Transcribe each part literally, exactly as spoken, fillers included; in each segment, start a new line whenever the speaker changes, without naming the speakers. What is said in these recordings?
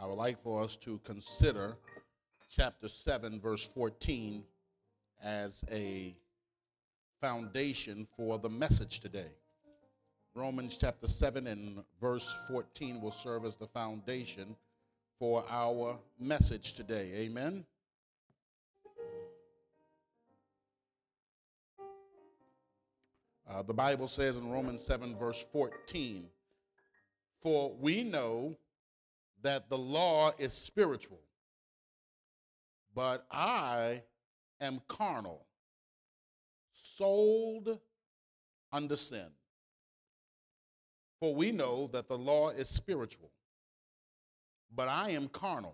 would like for us to consider chapter seven, verse fourteen as a foundation for the message today. Romans chapter seven and verse fourteen will serve as the foundation for our message today. Amen. Uh, the Bible says in Romans seven, verse fourteen, "For we know that the law is spiritual, but I am carnal, sold under sin. For we know that the law is spiritual, but I am carnal,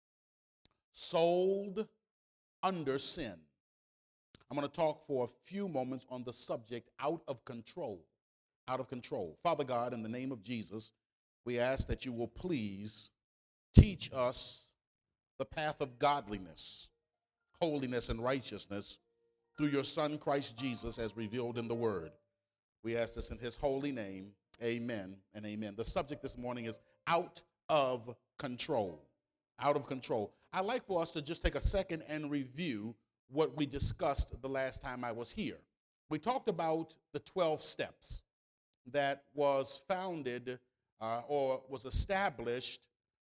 sold under sin." I'm going to talk for a few moments on the subject, out of control. Out of control. Father God, in the name of Jesus, we ask that you will please teach us the path of godliness, holiness, and righteousness through your Son, Christ Jesus, as revealed in the Word. We ask this in his holy name. Amen and amen. The subject this morning is out of control. Out of control. I'd like for us to just take a second and review what we discussed the last time I was here. We talked about the twelve steps that was founded uh, or was established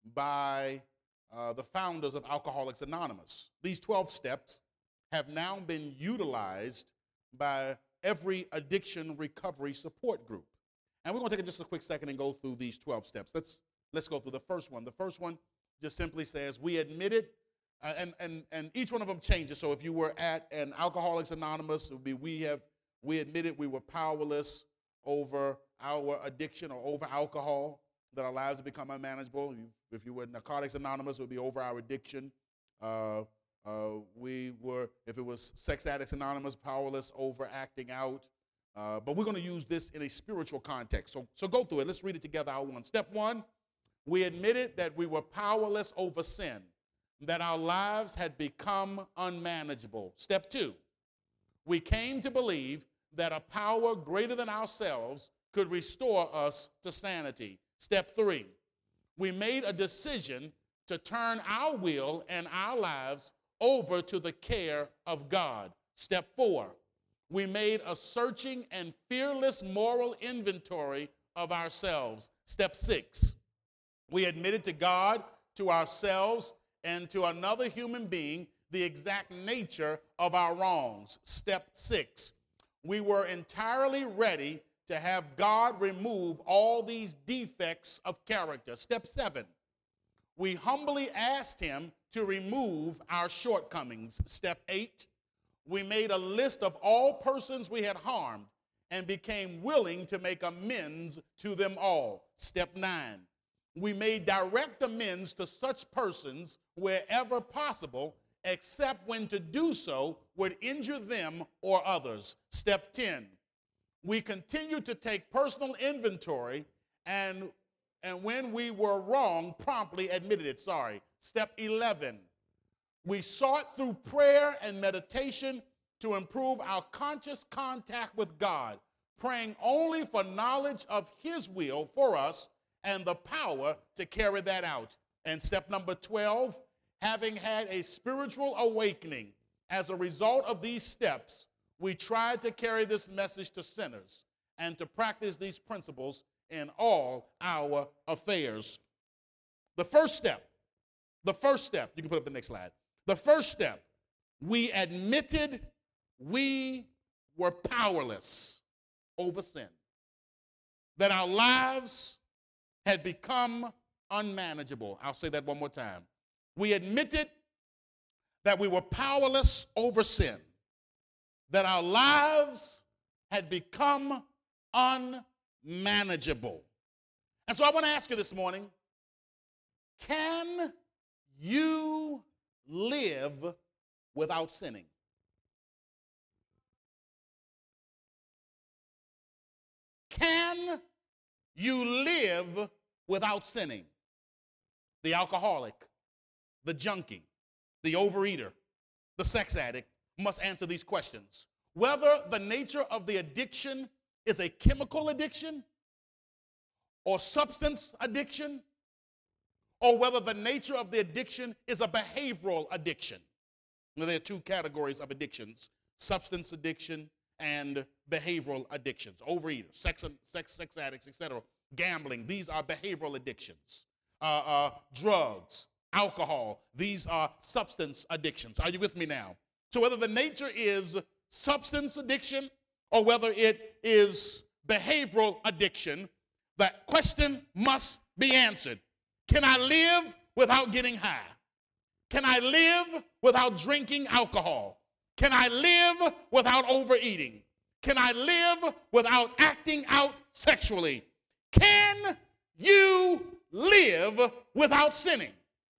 by uh, the founders of Alcoholics Anonymous. These twelve steps have now been utilized by every addiction recovery support group. And we're going to take just a quick second and go through these twelve steps. Let's, let's go through the first one. The first one just simply says, we admitted, uh, and, and, and each one of them changes. So if you were at an Alcoholics Anonymous, it would be we have, we admitted we were powerless over our addiction or over alcohol, that our lives have become unmanageable. If you were Narcotics Anonymous, it would be over our addiction. Uh, uh, we were, if it was Sex Addicts Anonymous, powerless over acting out. Uh, but we're going to use this in a spiritual context. So, so go through it. Let's read it together. Our one. Step one, we admitted that we were powerless over sin, that our lives had become unmanageable. Step two, we came to believe that a power greater than ourselves could restore us to sanity. Step three, we made a decision to turn our will and our lives over to the care of God. Step four, we made a searching and fearless moral inventory of ourselves. Step six, we admitted to God, to ourselves, and to another human being the exact nature of our wrongs. Step six, we were entirely ready to have God remove all these defects of character. Step seven, we humbly asked him to remove our shortcomings. Step eight, we made a list of all persons we had harmed and became willing to make amends to them all. Step nine, we made direct amends to such persons wherever possible, except when to do so would injure them or others. Step ten, we continued to take personal inventory and, and when we were wrong, promptly admitted it. Sorry. Step eleven, we sought through prayer and meditation to improve our conscious contact with God, praying only for knowledge of his will for us and the power to carry that out. And step number twelve, having had a spiritual awakening as a result of these steps, we tried to carry this message to sinners and to practice these principles in all our affairs. The first step, the first step, you can put up the next slide. The first step, we admitted we were powerless over sin, that our lives had become unmanageable. I'll say that one more time. We admitted that we were powerless over sin, that our lives had become unmanageable. And so I want to ask you this morning, can you live without sinning? Can you live without sinning? The alcoholic, the junkie, the overeater, the sex addict must answer these questions. Whether the nature of the addiction is a chemical addiction or substance addiction, or whether the nature of the addiction is a behavioral addiction. Now, there are two categories of addictions: substance addiction and behavioral addictions. Overeaters, sex, sex, sex addicts, et cetera. Gambling, these are behavioral addictions. Uh, uh, drugs, alcohol, these are substance addictions. Are you with me now? So whether the nature is substance addiction or whether it is behavioral addiction, that question must be answered. Can I live without getting high? Can I live without drinking alcohol? Can I live without overeating? Can I live without acting out sexually? Can you live without sinning?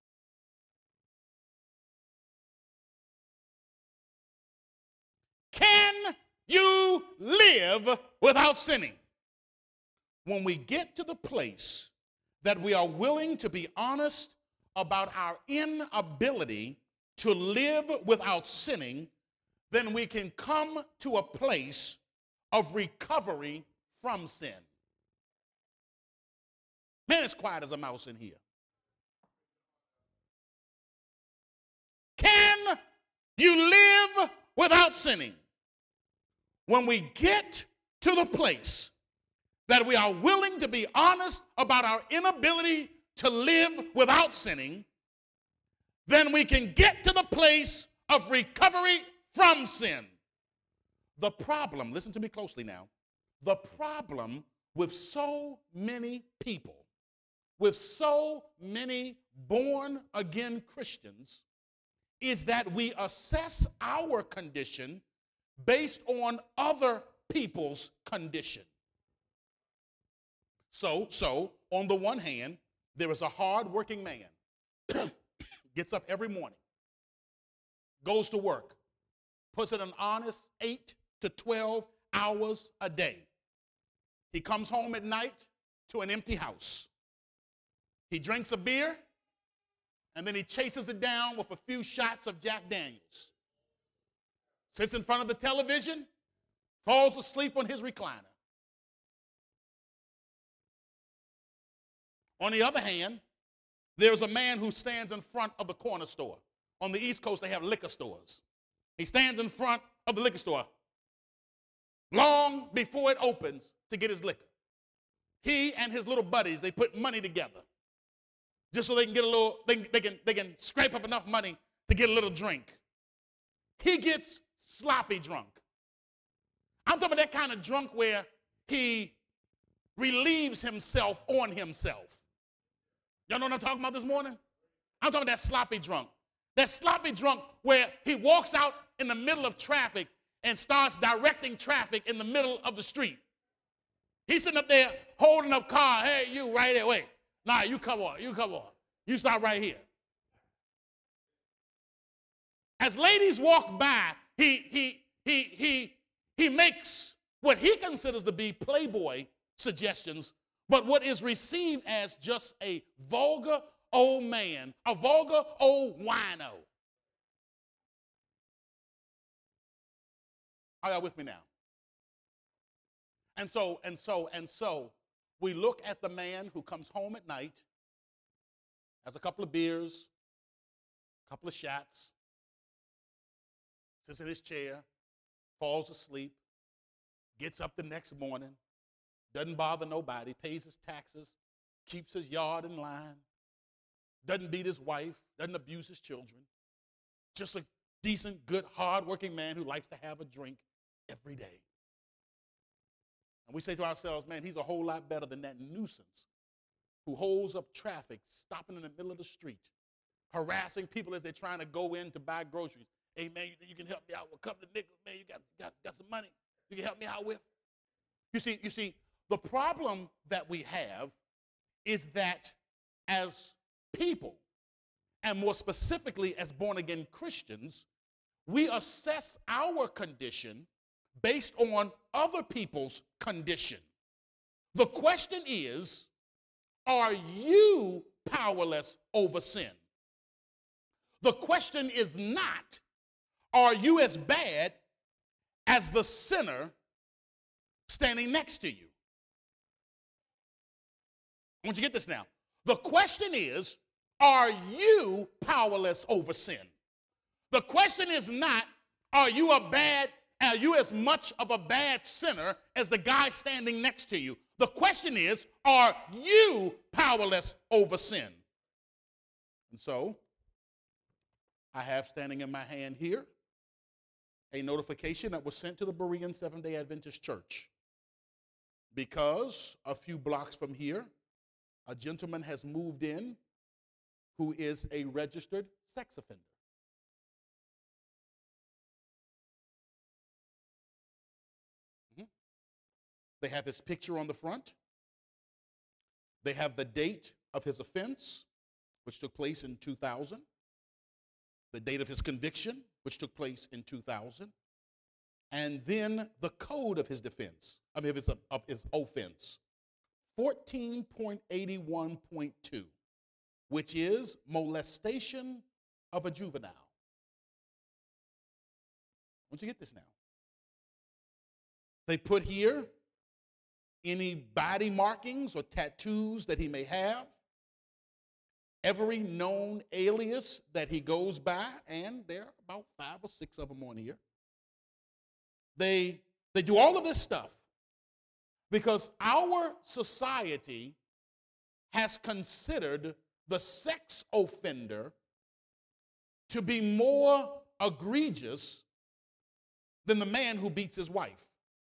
Can you live without sinning? When we get to the place that we are willing to be honest about our inability to live without sinning, then we can come to a place of recovery from sin. Man, it's quiet as a mouse in here. Can you live without sinning? When we get to the place that we are willing to be honest about our inability to live without sinning, then we can get to the place of recovery from sin. The problem, listen to me closely now, the problem with so many people, with so many born-again Christians, is that we assess our condition based on other people's condition. So, so on the one hand, there is a hard-working man, gets up every morning, goes to work, puts in an honest eight to twelve hours a day. He comes home at night to an empty house. He drinks a beer, and then he chases it down with a few shots of Jack Daniels. Sits in front of the television, falls asleep on his recliner. On the other hand, there's a man who stands in front of the corner store. On the East Coast, they have liquor stores. He stands in front of the liquor store long before it opens to get his liquor. He and his little buddies, they put money together just so they can get a little, they, they, can, they can scrape up enough money to get a little drink. He gets sloppy drunk. I'm talking about that kind of drunk where he relieves himself on himself. Y'all know what I'm talking about this morning? I'm talking about that sloppy drunk. That sloppy drunk where he walks out in the middle of traffic and starts directing traffic in the middle of the street. He's sitting up there holding up car. Hey, you right there. Wait. Nah, you come on. You come on. You stop right here. As ladies walk by, he he he he he makes what he considers to be Playboy suggestions, but what is received as just a vulgar old man, a vulgar old wino. Are y'all with me now? And so, and so, and so, we look at the man who comes home at night, has a couple of beers, a couple of shots, sits in his chair, falls asleep, gets up the next morning, doesn't bother nobody, pays his taxes, keeps his yard in line, doesn't beat his wife, doesn't abuse his children, just a decent, good, hard-working man who likes to have a drink every day. And we say to ourselves, man, he's a whole lot better than that nuisance who holds up traffic, stopping in the middle of the street, harassing people as they're trying to go in to buy groceries. Hey, man, you think you can help me out with a couple of nickels? Man, you got, got, got some money you can help me out with? You see, you see, the problem that we have is that as people, and more specifically as born-again Christians, we assess our condition based on other people's condition. The question is, are you powerless over sin? The question is not, are you as bad as the sinner standing next to you? I want you to get this now. The question is, are you powerless over sin? The question is not, are you a bad, are you as much of a bad sinner as the guy standing next to you? The question is, are you powerless over sin? And so, I have standing in my hand here a notification that was sent to the Berean Seventh-day Adventist Church because a few blocks from here, a gentleman has moved in who is a registered sex offender. Mm-hmm. They have his picture on the front. They have the date of his offense, which took place in two thousand. The date of his conviction, which took place in two thousand. And then the code of his defense, I mean, of his, of his offense, fourteen point eighty-one point two, which is molestation of a juvenile. I want you to get this now. They put here any body markings or tattoos that he may have, every known alias that he goes by, and there are about five or six of them on here. They, they do all of this stuff because our society has considered the sex offender to be more egregious than the man who beats his wife.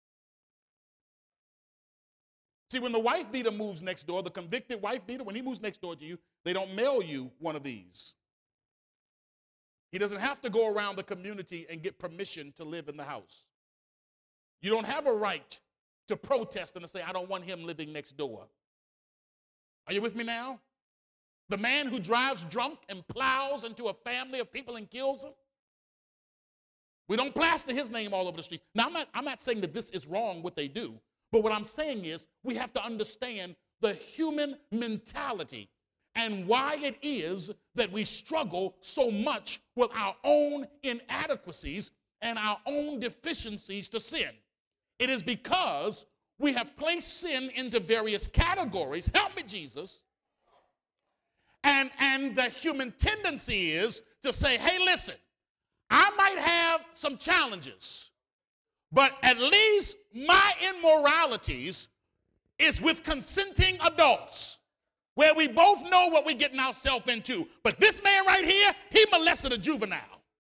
See, when the wife beater moves next door, the convicted wife beater, when he moves next door to you, they don't mail you one of these. He doesn't have to go around the community and get permission to live in the house. You don't have a right to protest and to say, I don't want him living next door. Are you with me now? The man who drives drunk and plows into a family of people and kills them, we don't plaster his name all over the streets. Now, I'm not, I'm not saying that this is wrong, what they do, but what I'm saying is we have to understand the human mentality and why it is that we struggle so much with our own inadequacies and our own deficiencies to sin. It is because we have placed sin into various categories. Help me, Jesus. And, and the human tendency is to say, hey, listen, I might have some challenges, but at least my immoralities is with consenting adults where we both know what we're getting ourselves into. But this man right here, he molested a juvenile.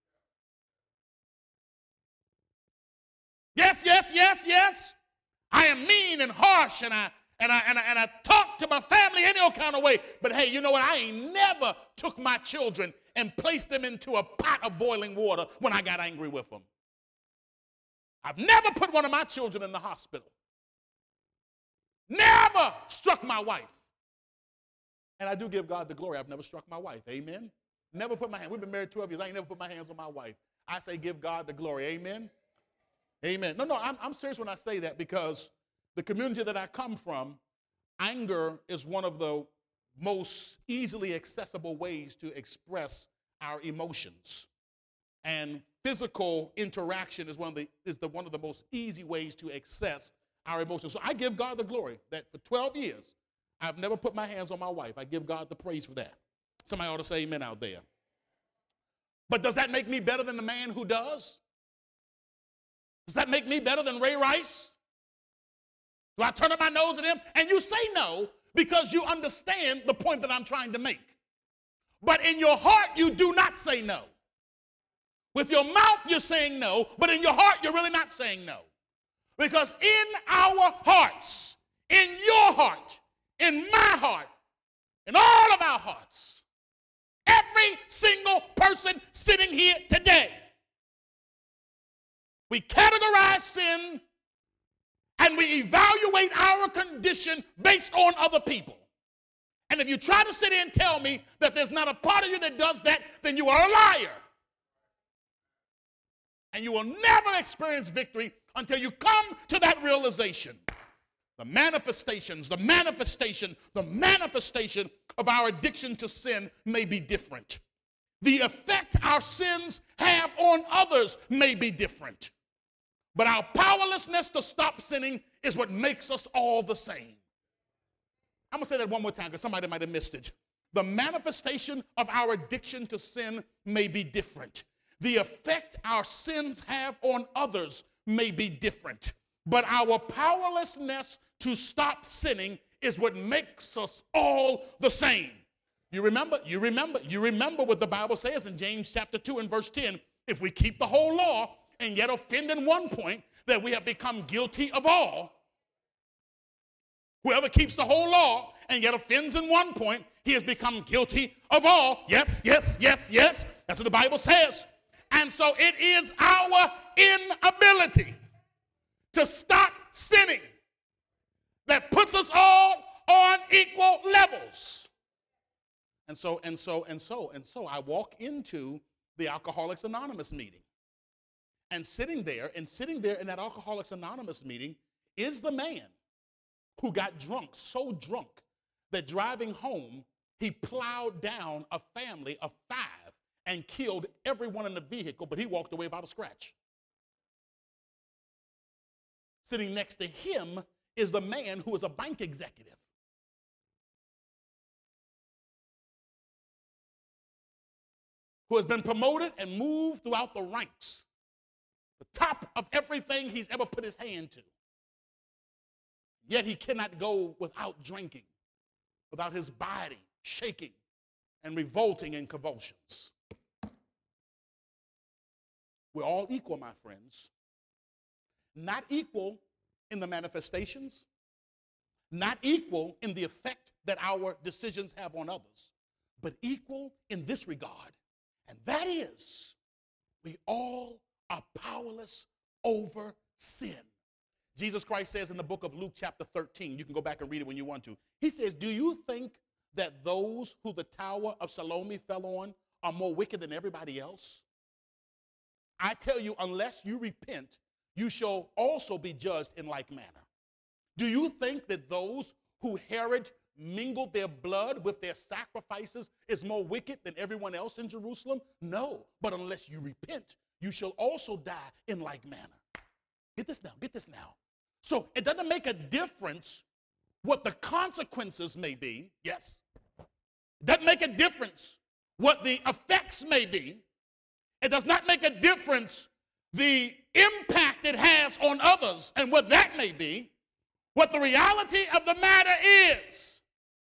Yes, yes, yes, yes. I am mean and harsh, and I and I and I, and I talk to my family any old kind of way. But hey, you know what? I ain't never took my children and placed them into a pot of boiling water when I got angry with them. I've never put one of my children in the hospital. Never struck my wife. And I do give God the glory. I've never struck my wife. Amen. Never put my hand. We've been married twelve years. I ain't never put my hands on my wife. I say give God the glory. Amen. Amen. No, no, I'm, I'm serious when I say that because the community that I come from, anger is one of the most easily accessible ways to express our emotions. And physical interaction is one of the is the one of the most easy ways to access our emotions. So I give God the glory that for twelve years, I've never put my hands on my wife. I give God the praise for that. Somebody ought to say amen out there. But does that make me better than the man who does? Does that make me better than Ray Rice? Do I turn up my nose at him? And you say no because you understand the point that I'm trying to make. But in your heart, you do not say no. With your mouth, you're saying no, but in your heart, you're really not saying no. Because in our hearts, in your heart, in my heart, in all of our hearts, every single person sitting here today, we categorize sin and we evaluate our condition based on other people. And if you try to sit here and tell me that there's not a part of you that does that, then you are a liar. And you will never experience victory until you come to that realization. The manifestations, the manifestation, the manifestation of our addiction to sin may be different. The effect our sins have on others may be different. But our powerlessness to stop sinning is what makes us all the same. I'm going to say that one more time because somebody might have missed it. The manifestation of our addiction to sin may be different. The effect our sins have on others may be different. But our powerlessness to stop sinning is what makes us all the same. You remember, you remember, you remember what the Bible says in James chapter two and verse ten. If we keep the whole law and yet offend in one point, that we have become guilty of all. Whoever keeps the whole law and yet offends in one point, he has become guilty of all. Yes, yes, yes, yes. That's what the Bible says. And so it is our inability to stop sinning that puts us all on equal levels. And so, and so, and so, and so I walk into the Alcoholics Anonymous meeting. And sitting there, and sitting there in that Alcoholics Anonymous meeting is the man who got drunk, so drunk that driving home, he plowed down a family of five and killed everyone in the vehicle, but he walked away without a scratch. Sitting next to him is the man who is a bank executive. Who has been promoted and moved throughout the ranks. The top of everything he's ever put his hand to. Yet he cannot go without drinking, without his body shaking and revolting in convulsions. We're all equal, my friends. Not equal in the manifestations, not equal in the effect that our decisions have on others, but equal in this regard, and that is we all are powerless over sin. Jesus Christ says in the book of Luke chapter thirteen, you can go back and read it when you want to. He says, do you think that those who the Tower of Siloam fell on are more wicked than everybody else? I tell you, unless you repent, you shall also be judged in like manner. Do you think that those who Herod mingled their blood with their sacrifices is more wicked than everyone else in Jerusalem? No, but unless you repent, you shall also die in like manner. Get this now, get this now. So it doesn't make a difference what the consequences may be. Yes. It doesn't make a difference what the effects may be. It does not make a difference the impact it has on others and what that may be. What the reality of the matter is,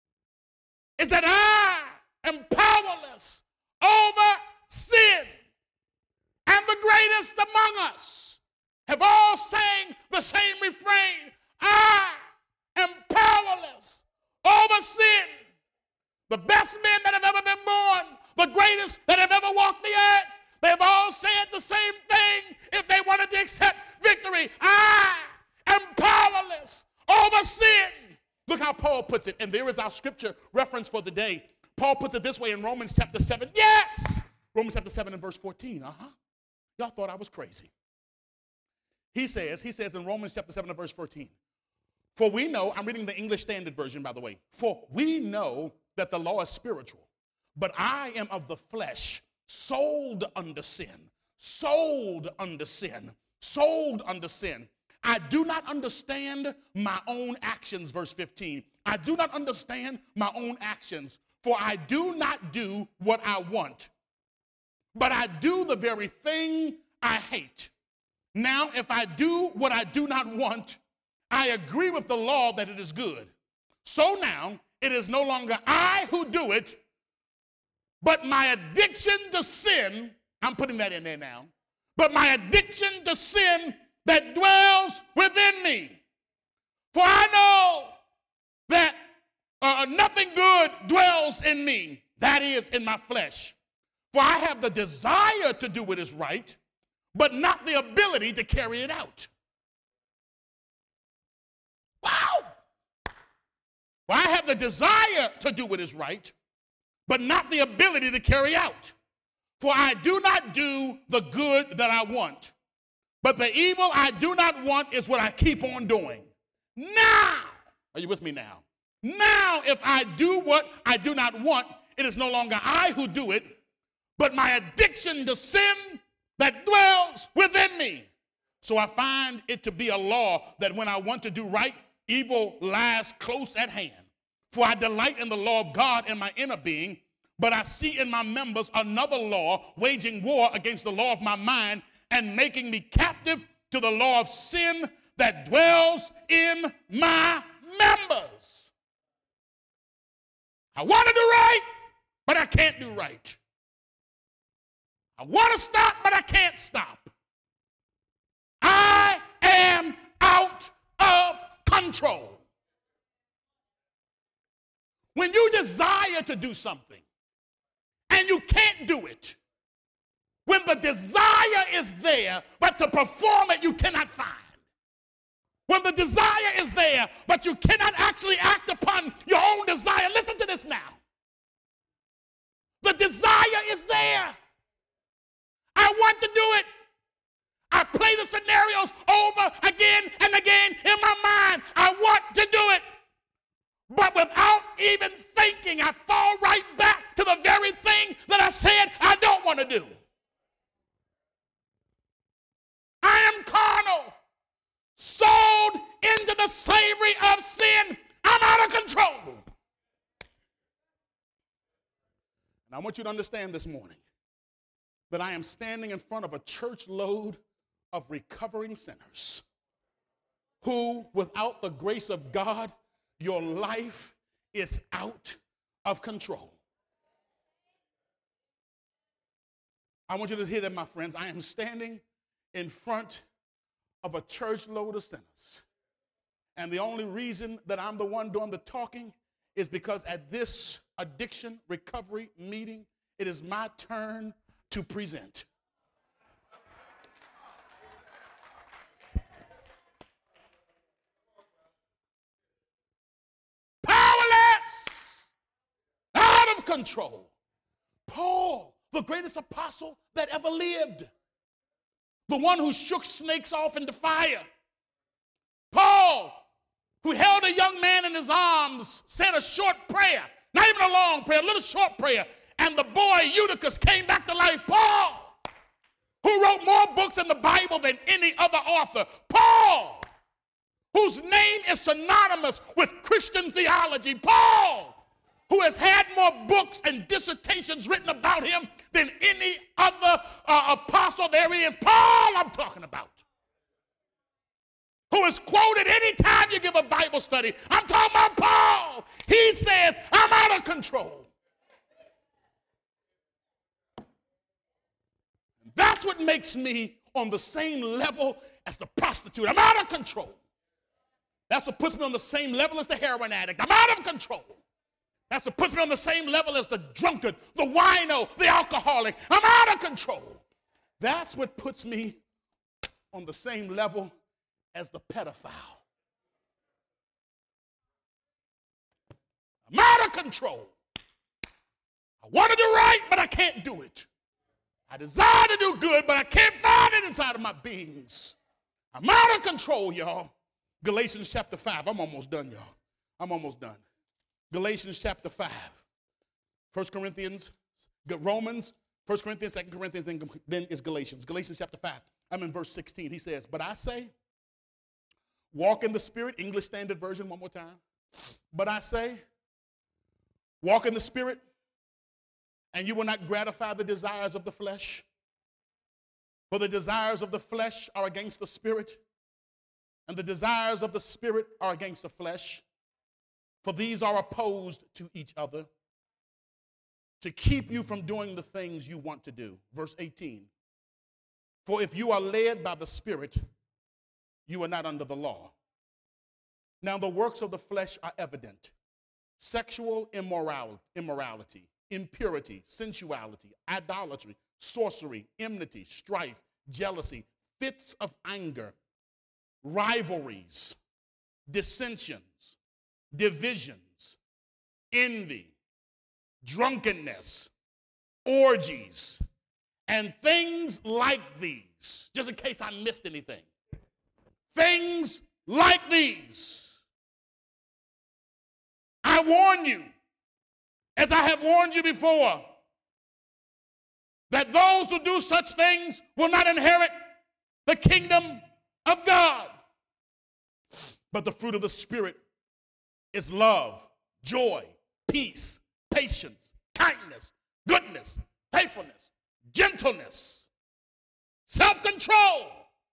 is that I am powerless over sin. And the greatest among us have all sang the same refrain. I am powerless over sin. The best men that have ever been born, the greatest that have ever walked the earth, they've all said the same thing if they wanted to accept victory. I am powerless over sin. Look how Paul puts it, and there is our scripture reference for the day. Paul puts it this way in Romans chapter seven. Yes! Romans chapter seven and verse fourteen. Uh-huh. Y'all thought I was crazy. He says, he says in Romans chapter seven and verse fourteen, for we know, I'm reading the English Standard Version, by the way, for we know that the law is spiritual, but I am of the flesh, sold under sin, sold under sin, sold under sin. I do not understand my own actions, verse fifteen. I do not understand my own actions, for I do not do what I want, but I do the very thing I hate. Now, if I do what I do not want, I agree with the law that it is good. So now, it is no longer I who do it, but my addiction to sin, I'm putting that in there now, but my addiction to sin that dwells within me. For I know that uh, nothing good dwells in me, that is, in my flesh. For I have the desire to do what is right, but not the ability to carry it out. Wow! For I have the desire to do what is right, but not the ability to carry out. For I do not do the good that I want, but the evil I do not want is what I keep on doing. Now, are you with me now? Now, if I do what I do not want, it is no longer I who do it, but my addiction to sin that dwells within me. So I find it to be a law that when I want to do right, evil lies close at hand. For I delight in the law of God in my inner being, but I see in my members another law, waging war against the law of my mind and making me captive to the law of sin that dwells in my members. I want to do right, but I can't do right. I want to stop, but I can't stop. I am out of control. When you desire to do something and you can't do it, when the desire is there, but to perform it you cannot find. When the desire is there, but you cannot actually act upon your own desire. Listen to this now. The desire is there. I want to do it. I play the scenarios over again and again in my mind. I want to do it. But without even thinking, I fall right back to the very thing that I said I don't want to do. I am carnal, sold into the slavery of sin. I'm out of control. And I want you to understand this morning that I am standing in front of a church load of recovering sinners who, without the grace of God, your life is out of control. I want you to hear that, my friends. I am standing in front of a church load of sinners. And the only reason that I'm the one doing the talking is because at this addiction recovery meeting, it is my turn to present. Powerless, out of control. Paul, the greatest apostle that ever lived, the one who shook snakes off into fire. Paul, who held a young man in his arms, said a short prayer, not even a long prayer, a little short prayer, and the boy Eutychus came back to life. Paul, who wrote more books in the Bible than any other author. Paul, whose name is synonymous with Christian theology. Paul, who has had more books and dissertations written about him than any other uh, apostle there is. Paul, I'm talking about. Who is quoted anytime you give a Bible study. I'm talking about Paul. He says, I'm out of control. That's what makes me on the same level as the prostitute. I'm out of control. That's what puts me on the same level as the heroin addict. I'm out of control. That's what puts me on the same level as the drunkard, the wino, the alcoholic. I'm out of control. That's what puts me on the same level as the pedophile. I'm out of control. I want to do right, but I can't do it. I desire to do good, but I can't find it inside of my beings. I'm out of control, y'all. Galatians chapter five. I'm almost done, y'all. I'm almost done. Galatians chapter five. First Corinthians, Romans, First Corinthians, Second Corinthians, then, then is Galatians. Galatians chapter five. I'm in verse sixteen. He says, but I say, walk in the Spirit. English Standard Version, one more time. But I say, walk in the Spirit, and you will not gratify the desires of the flesh. For the desires of the flesh are against the Spirit, and the desires of the Spirit are against the flesh. For these are opposed to each other, to keep you from doing the things you want to do. Verse eighteen. For if you are led by the Spirit, you are not under the law. Now the works of the flesh are evident: sexual immoral, immorality, impurity, sensuality, idolatry, sorcery, enmity, strife, jealousy, fits of anger, rivalries, dissensions, divisions, envy, drunkenness, orgies, and things like these. Just in case I missed anything. Things like these. I warn you, as I have warned you before, that those who do such things will not inherit the kingdom of God. But the fruit of the Spirit is love, joy, peace, patience, kindness, goodness, faithfulness, gentleness, self-control.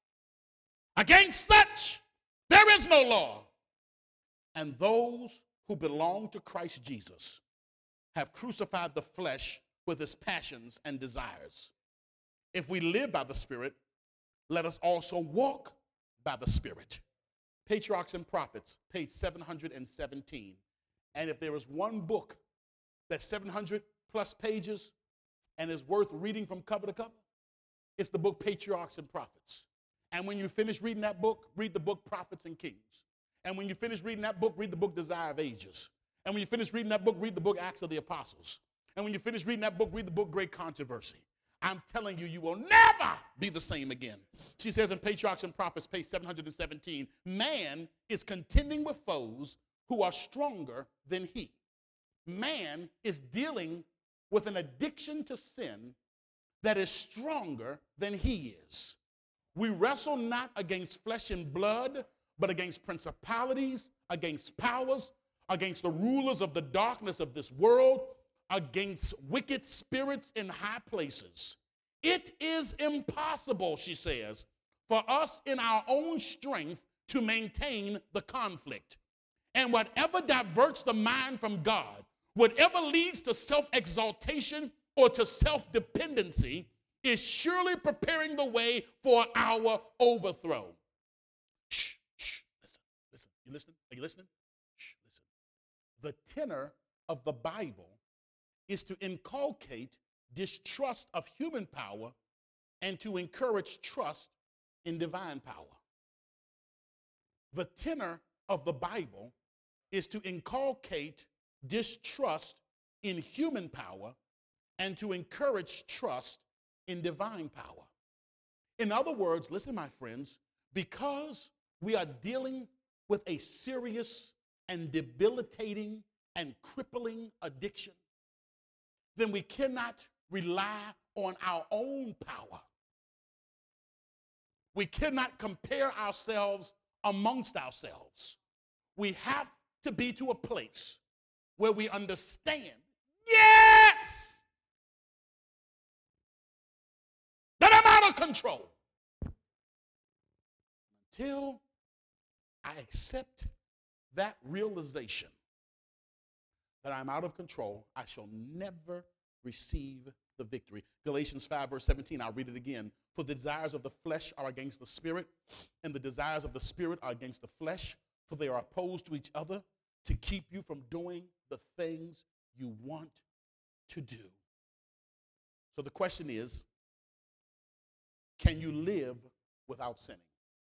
Against such there is no law. And those who belong to Christ Jesus have crucified the flesh with its passions and desires. If we live by the Spirit, let us also walk by the Spirit. Patriarchs and Prophets, page seven hundred seventeen. And if there is one book that's seven hundred plus pages and is worth reading from cover to cover, it's the book Patriarchs and Prophets. And when you finish reading that book, read the book Prophets and Kings. And when you finish reading that book, read the book Desire of Ages. And when you finish reading that book, read the book Acts of the Apostles. And when you finish reading that book, read the book Great Controversy. I'm telling you, you will never be the same again. She says in Patriarchs and Prophets, page seven hundred seventeen, man is contending with foes who are stronger than he. Man is dealing with an addiction to sin that is stronger than he is. We wrestle not against flesh and blood, but against principalities, against powers, against the rulers of the darkness of this world, against wicked spirits in high places. It is impossible, she says, for us in our own strength to maintain the conflict. And whatever diverts the mind from God, whatever leads to self-exaltation or to self-dependency, is surely preparing the way for our overthrow. Shh, shh, listen, listen. You listening? Are you listening? Shh, listen. The tenor of the Bible is to inculcate distrust of human power and to encourage trust in divine power. The tenor of the Bible is to inculcate distrust in human power and to encourage trust in divine power. In other words, listen, my friends, because we are dealing with a serious and debilitating and crippling addiction, then we cannot rely on our own power. We cannot compare ourselves amongst ourselves. We have to be to a place where we understand, yes, that I'm out of control. Until I accept that realization that I'm out of control, I shall never receive the victory. Galatians five, verse seventeen, I'll read it again. For the desires of the flesh are against the spirit, and the desires of the spirit are against the flesh, for they are opposed to each other to keep you from doing the things you want to do. So the question is, can you live without sinning?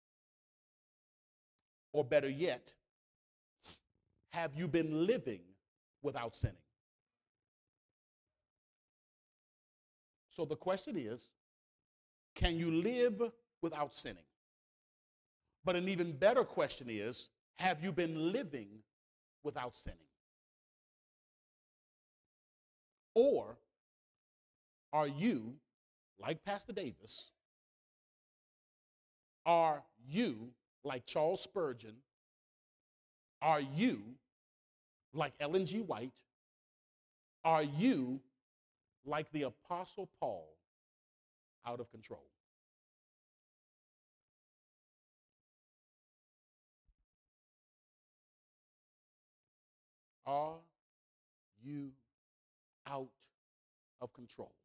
Or better yet, have you been living without sinning? So the question is, can you live without sinning? But an even better question is, have you been living without sinning? Or are you, like Pastor Davis, are you, like Charles Spurgeon, are you, like Ellen G. White, are you, like the Apostle Paul, out of control? Are you out of control?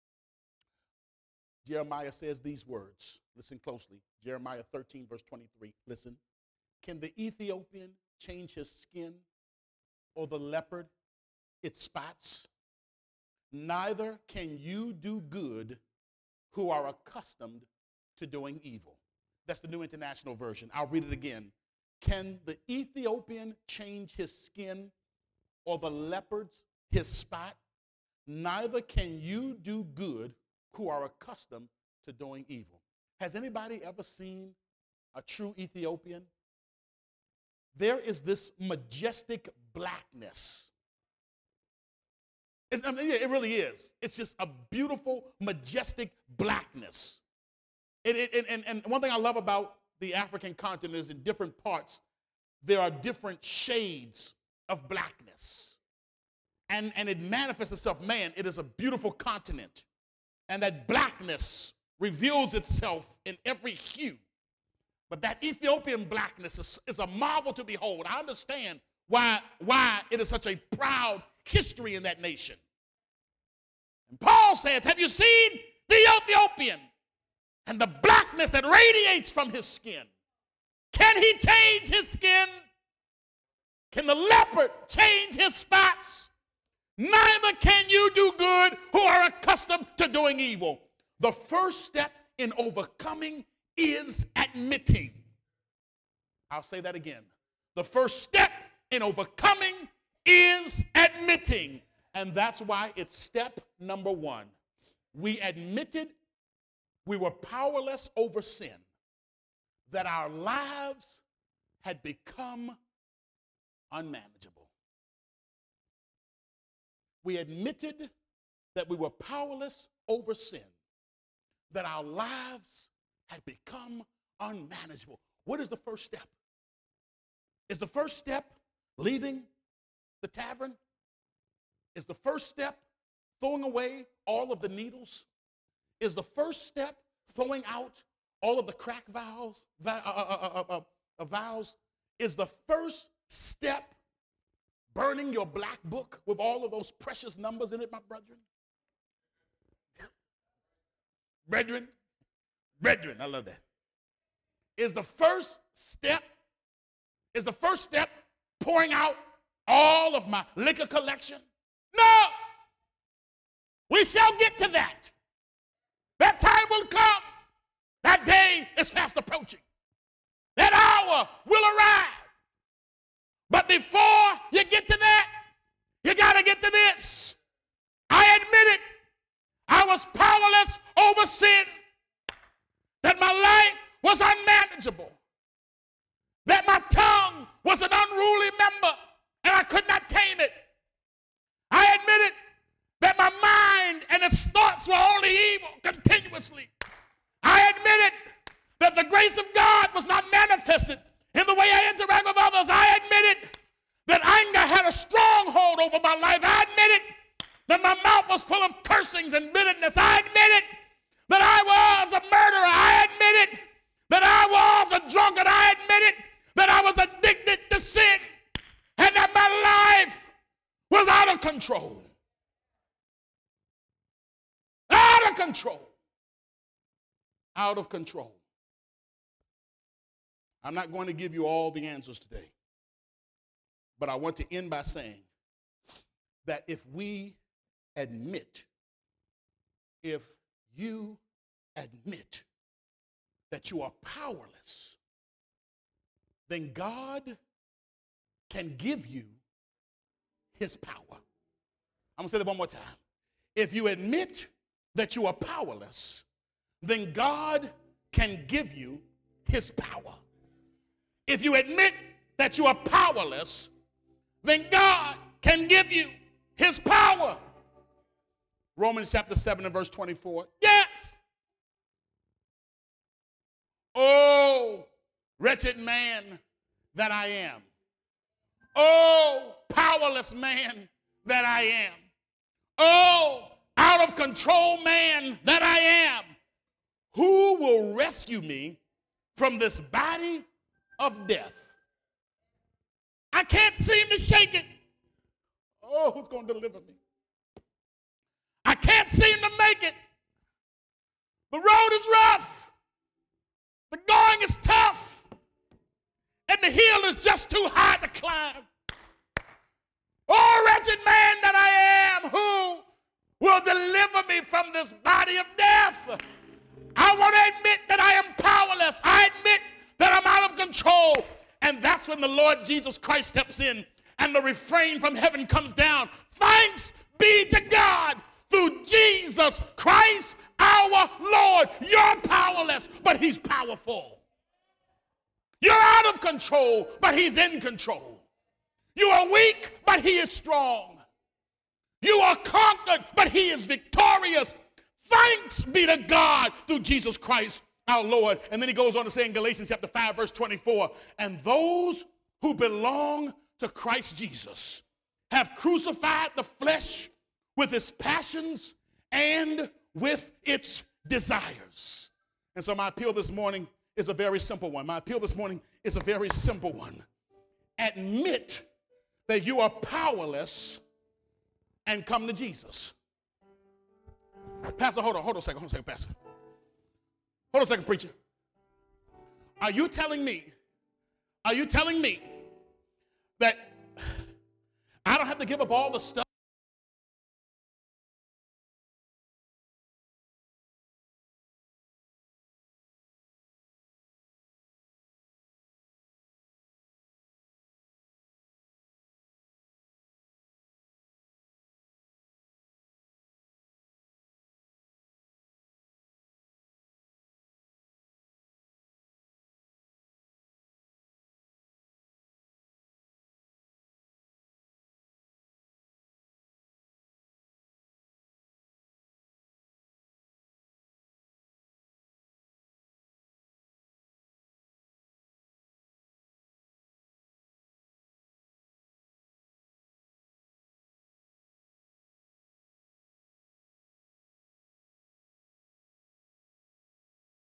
Jeremiah says these words. Listen closely. Jeremiah thirteen, verse twenty-three. Listen. Can the Ethiopian change his skin, or the leopard its spots? Neither can you do good who are accustomed to doing evil. That's the New International Version. I'll read it again. Can the Ethiopian change his skin, or the leopard's his spot? Neither can you do good who are accustomed to doing evil. Has anybody ever seen a true Ethiopian? There is this majestic blackness. It's, I mean, it really is. It's just a beautiful, majestic blackness. It, it, and, and one thing I love about the African continent is in different parts, there are different shades of blackness. And, and it manifests itself, man, it is a beautiful continent. And that blackness reveals itself in every hue. But that Ethiopian blackness is, is a marvel to behold. I understand why, why it is such a proud history in that nation. And Paul says, have you seen the Ethiopian and the blackness that radiates from his skin? Can he change his skin? Can the leopard change his spots? Neither can you do good who are accustomed to doing evil. The first step in overcoming is admitting. I'll say that again. The first step in overcoming is admitting. And that's why it's step number one. We admitted we were powerless over sin, that our lives had become unmanageable. We admitted that we were powerless over sin, that our lives had become unmanageable. What is the first step? Is the first step leaving the tavern? Is the first step throwing away all of the needles? Is the first step throwing out all of the crack vows? Uh, uh, uh, uh, vows? Is the first step burning your black book with all of those precious numbers in it, my brethren? Brethren, brethren, I love that. Is the first step, is the first step pouring out all of my liquor collection? No! We shall get to that. That time will come. That day is fast approaching. That hour will arrive. But before you get to that, you got to get to this. I admit it. I was powerless over sin. That my life was unmanageable. That my tongue was an unruly member and I could not tame it. I admitted that my mind and its thoughts were only evil continuously. I admitted that the grace of God was not manifested in the way I interact with others. I admitted that anger had a stronghold over my life. I admitted that my mouth was full of cursings and bitterness. I admitted that I was a murderer. I admitted that I was a drunkard. I admitted that I was addicted to sin and that my life was out of control. Out of control. Out of control. I'm not going to give you all the answers today, but I want to end by saying that if we admit, if you admit that you are powerless, then God can give you his power. I'm going to say that one more time. If you admit that you are powerless, then God can give you his power. If you admit that you are powerless, then God can give you his power. Romans chapter seven and verse twenty-four. Yes. Oh, wretched man that I am. Oh, powerless man that I am. Oh, out of control man that I am. Who will rescue me from this body of death? I can't seem to shake it. Oh, who's going to deliver me? I can't seem to make it. The road is rough. The going is tough. And the hill is just too high to climb. Oh, wretched man that I am, who will deliver me from this body of death? I want to admit that I am powerless. I admit that I'm out of control. And that's when the Lord Jesus Christ steps in and the refrain from heaven comes down. Thanks be to God through Jesus Christ our Lord. You're powerless, but he's powerful. You're out of control, but he's in control. You are weak, but he is strong. You are conquered, but he is victorious. Thanks be to God through Jesus Christ our Lord. And then he goes on to say in Galatians chapter five, verse twenty-four, and those who belong to Christ Jesus, have crucified the flesh with its passions and with its desires. And so my appeal this morning is a very simple one. My appeal this morning is a very simple one. Admit that you are powerless and come to Jesus. Pastor, hold on, hold on a second, hold on a second, Pastor. Hold on a second, preacher. Are you telling me, are you telling me that I don't have to give up all the stuff